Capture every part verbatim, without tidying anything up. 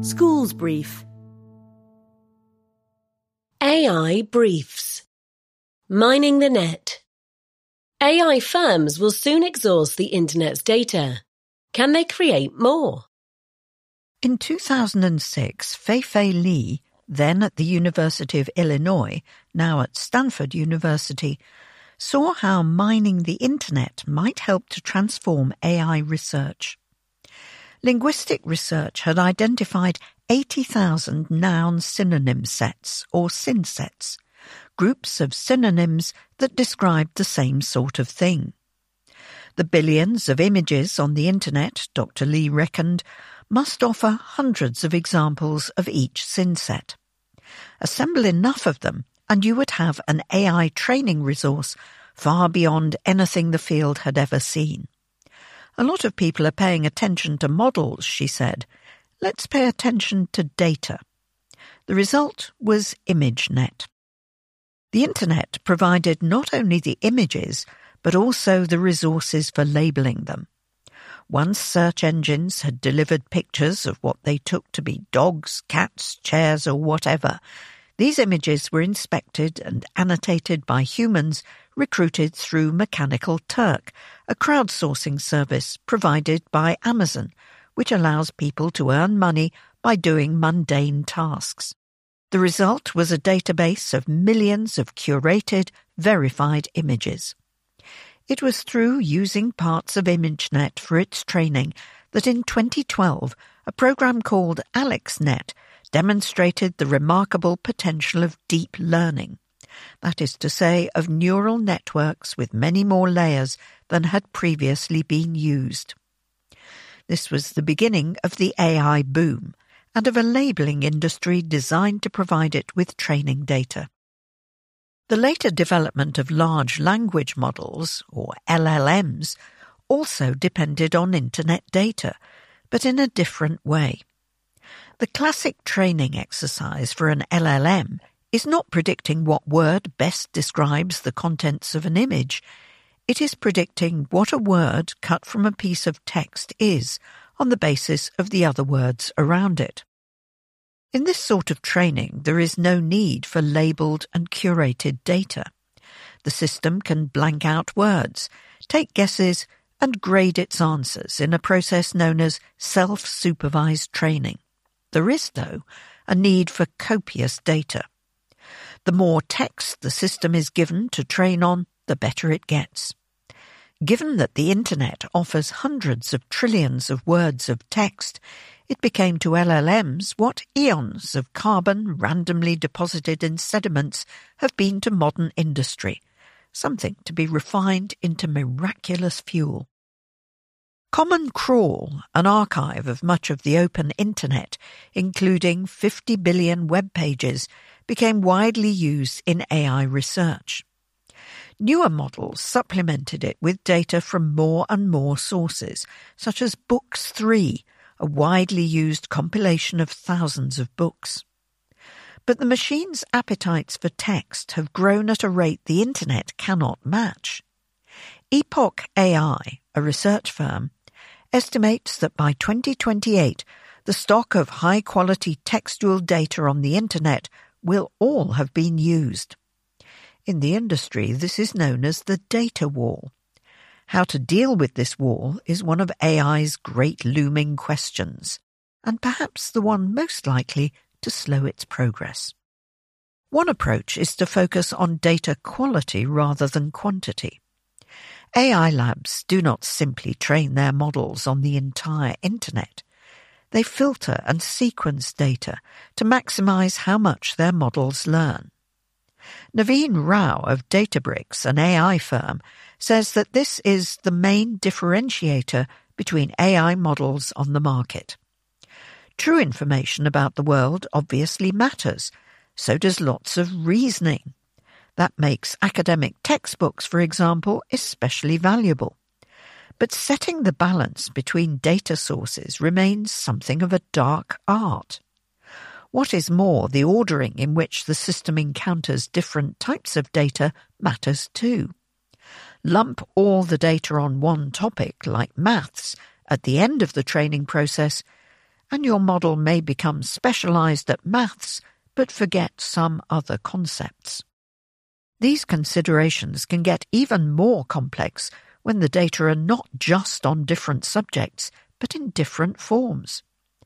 Schools Brief. A I Briefs. Mining the Net. A I firms will soon exhaust the Internet's data. Can they create more? In two thousand six, Fei-Fei Li, then at the University of Illinois, now at Stanford University, saw how mining the Internet might help to transform A I research. Linguistic research had identified eighty thousand noun synonym sets, or synsets, groups of synonyms that described the same sort of thing. The billions of images on the Internet, Doctor Li reckoned, must offer hundreds of examples of each synset. Assemble enough of them, and you would have an A I training resource far beyond anything the field had ever seen. A lot of people are paying attention to models, she said. Let's pay attention to data. The result was ImageNet. The Internet provided not only the images, but also the resources for labelling them. Once search engines had delivered pictures of what they took to be dogs, cats, chairs, or whatever, these images were inspected and annotated by humans recruited through Mechanical Turk, a crowdsourcing service provided by Amazon, which allows people to earn money by doing mundane tasks. The result was a database of millions of curated, verified images. It was through using parts of ImageNet for its training that in twenty twelve a program called AlexNet demonstrated the remarkable potential of deep learning, that is to say, of neural networks with many more layers than had previously been used. This was the beginning of the A I boom and of a labelling industry designed to provide it with training data. The later development of large language models, or L L Ms, also depended on Internet data, but in a different way. The classic training exercise for an L L M is not predicting what word best describes the contents of an image. It is predicting what a word cut from a piece of text is on the basis of the other words around it. In this sort of training, there is no need for labelled and curated data. The system can blank out words, take guesses, and grade its answers in a process known as self-supervised training. There is, though, a need for copious data. The more text the system is given to train on, the better it gets. Given that the Internet offers hundreds of trillions of words of text, it became to L L Ms what eons of carbon randomly deposited in sediments have been to modern industry, something to be refined into miraculous fuel. Common Crawl, an archive of much of the open Internet, including fifty billion web pages, became widely used in A I research. Newer models supplemented it with data from more and more sources, such as Books three, a widely used compilation of thousands of books. But the machine's appetites for text have grown at a rate the Internet cannot match. Epoch A I, a research firm, estimates that by twenty twenty-eight, the stock of high-quality textual data on the Internet will all have been used. In the industry, this is known as the data wall. How to deal with this wall is one of A I's great looming questions, and perhaps the one most likely to slow its progress. One approach is to focus on data quality rather than quantity. A I labs do not simply train their models on the entire Internet. They filter and sequence data to maximize how much their models learn. Naveen Rao of Databricks, an A I firm, says that this is the main differentiator between A I models on the market. True information about the world obviously matters, so does lots of reasoning. That makes academic textbooks, for example, especially valuable. But setting the balance between data sources remains something of a dark art. What is more, the ordering in which the system encounters different types of data matters too. Lump all the data on one topic, like maths, at the end of the training process, and your model may become specialised at maths but forget some other concepts. These considerations can get even more complex when the data are not just on different subjects, but in different forms.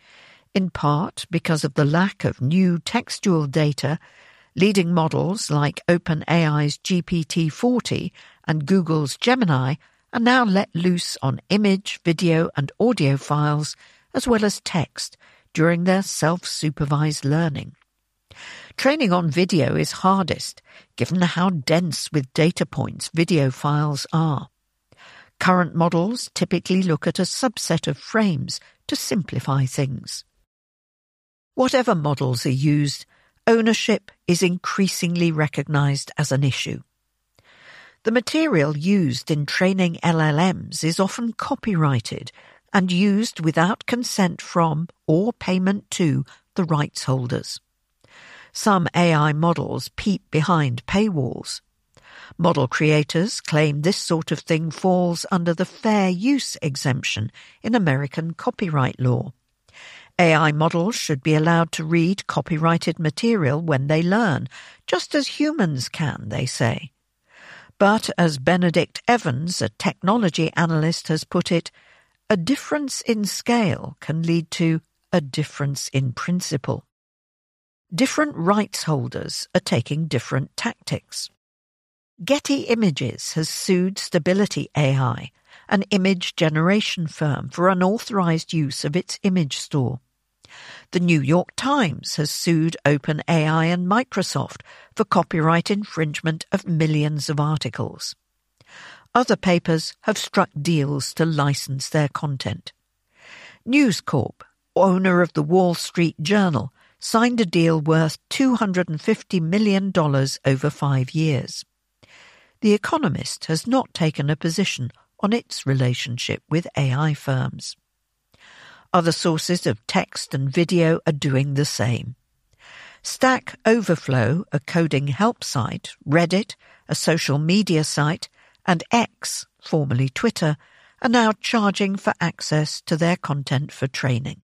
In part because of the lack of new textual data, leading models like OpenAI's G P T forty and Google's Gemini are now let loose on image, video and audio files, as well as text, during their self-supervised learning. Training on video is hardest, given how dense with data points video files are. Current models typically look at a subset of frames to simplify things. Whatever models are used, ownership is increasingly recognized as an issue. The material used in training L L Ms is often copyrighted and used without consent from or payment to the rights holders. Some A I models peep behind paywalls. Model creators claim this sort of thing falls under the fair use exemption in American copyright law. A I models should be allowed to read copyrighted material when they learn, just as humans can, they say. But as Benedict Evans, a technology analyst, has put it, a difference in scale can lead to a difference in principle. Different rights holders are taking different tactics. Getty Images has sued Stability A I, an image generation firm, for unauthorized use of its image store. The New York Times has sued OpenAI and Microsoft for copyright infringement of millions of articles. Other papers have struck deals to license their content. News Corp, owner of the Wall Street Journal, signed a deal worth two hundred fifty million dollars over five years. The Economist has not taken a position on its relationship with A I firms. Other sources of text and video are doing the same. Stack Overflow, a coding help site, Reddit, a social media site, and X, formerly Twitter, are now charging for access to their content for training.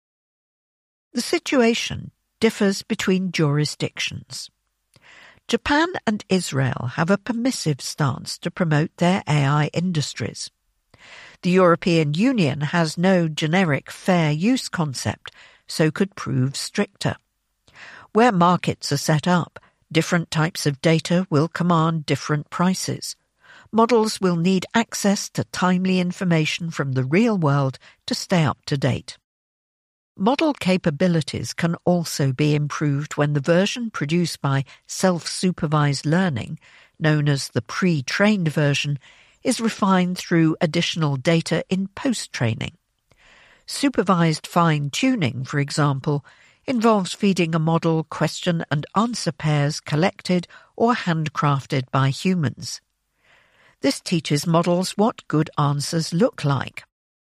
The situation differs between jurisdictions. Japan and Israel have a permissive stance to promote their A I industries. The European Union has no generic fair use concept, so could prove stricter. Where markets are set up, different types of data will command different prices. Models will need access to timely information from the real world to stay up to date. Model capabilities can also be improved when the version produced by self-supervised learning, known as the pre-trained version, is refined through additional data in post-training. Supervised fine-tuning, for example, involves feeding a model question and answer pairs collected or handcrafted by humans. This teaches models what good answers look like.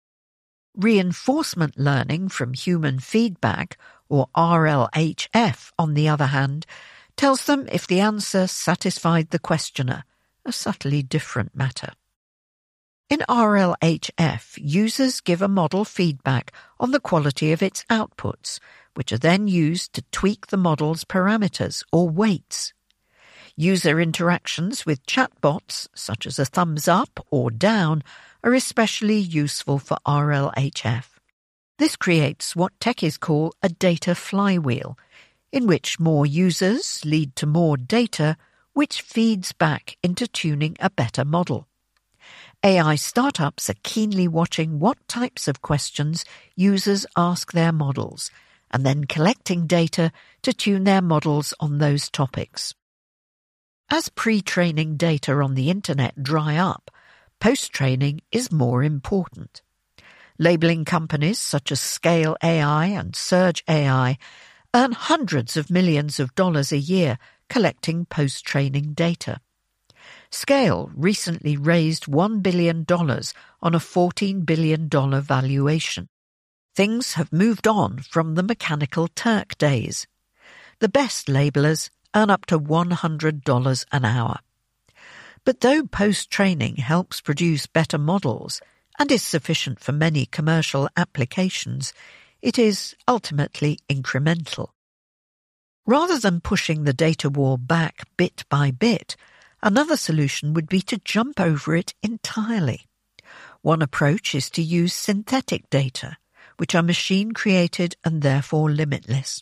Reinforcement learning from human feedback, or R L H F, on the other hand, tells them if the answer satisfied the questioner, a subtly different matter. In R L H F, users give a model feedback on the quality of its outputs, which are then used to tweak the model's parameters or weights. User interactions with chatbots, such as a thumbs up or down, are especially useful for R L H F. This creates what techies call a data flywheel, in which more users lead to more data, which feeds back into tuning a better model. A I startups are keenly watching what types of questions users ask their models, and then collecting data to tune their models on those topics. As pre-training data on the internet dry up, post-training is more important. Labeling companies such as Scale A I and Surge A I earn hundreds of millions of dollars a year collecting post-training data. Scale recently raised one billion dollars on a fourteen billion dollars valuation. Things have moved on from the Mechanical Turk days. The best labelers earn up to one hundred dollars an hour. But though post-training helps produce better models and is sufficient for many commercial applications, it is ultimately incremental. Rather than pushing the data war back bit by bit, another solution would be to jump over it entirely. One approach is to use synthetic data, which are machine-created and therefore limitless.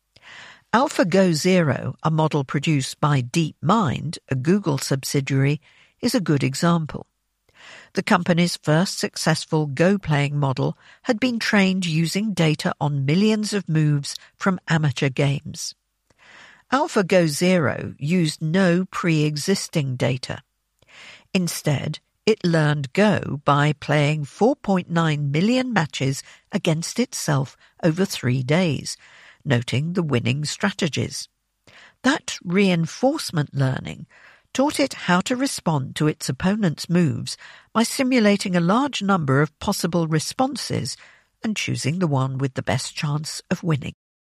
AlphaGo Zero, a model produced by DeepMind, a Google subsidiary, is a good example. The company's first successful Go-playing model had been trained using data on millions of moves from amateur games. AlphaGo Zero used no pre-existing data. Instead, it learned Go by playing four point nine million matches against itself over three days, noting the winning strategies. That reinforcement learning taught it how to respond to its opponent's moves by simulating a large number of possible responses and choosing the one with the best chance of winning.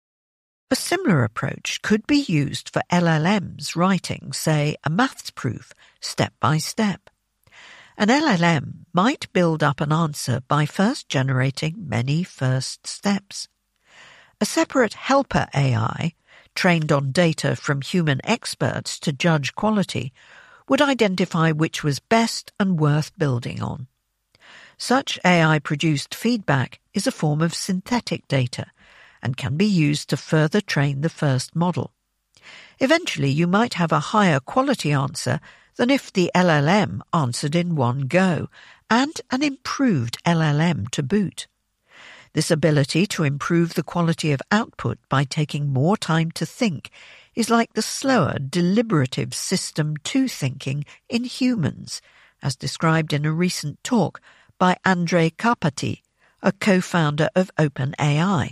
A similar approach could be used for L L Ms writing, say, a maths proof, step by step. An L L M might build up an answer by first generating many first steps. A separate helper A I, trained on data from human experts to judge quality, would identify which was best and worth building on. Such A I-produced feedback is a form of synthetic data and can be used to further train the first model. Eventually, you might have a higher quality answer than if the L L M answered in one go, and an improved L L M to boot. This ability to improve the quality of output by taking more time to think is like the slower, deliberative system two thinking in humans, as described in a recent talk by Andrej Karpathy, a co-founder of OpenAI.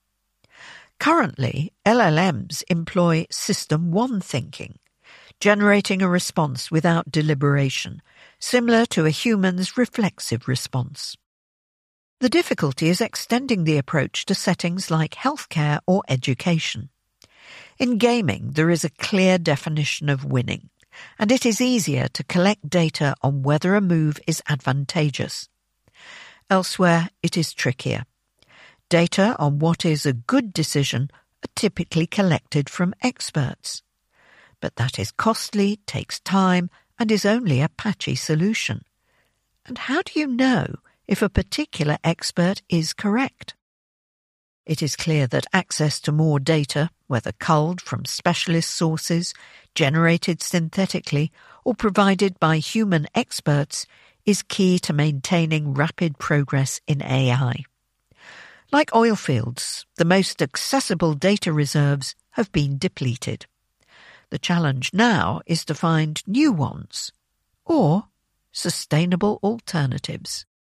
Currently, L L Ms employ System one thinking, generating a response without deliberation, similar to a human's reflexive response. The difficulty is extending the approach to settings like healthcare or education. In gaming, there is a clear definition of winning, and it is easier to collect data on whether a move is advantageous. Elsewhere, it is trickier. Data on what is a good decision are typically collected from experts. But that is costly, takes time, and is only a patchy solution. And how do you know if a particular expert is correct? It is clear that access to more data, whether culled from specialist sources, generated synthetically, or provided by human experts, is key to maintaining rapid progress in A I. Like oil fields, the most accessible data reserves have been depleted. The challenge now is to find new ones, or sustainable alternatives.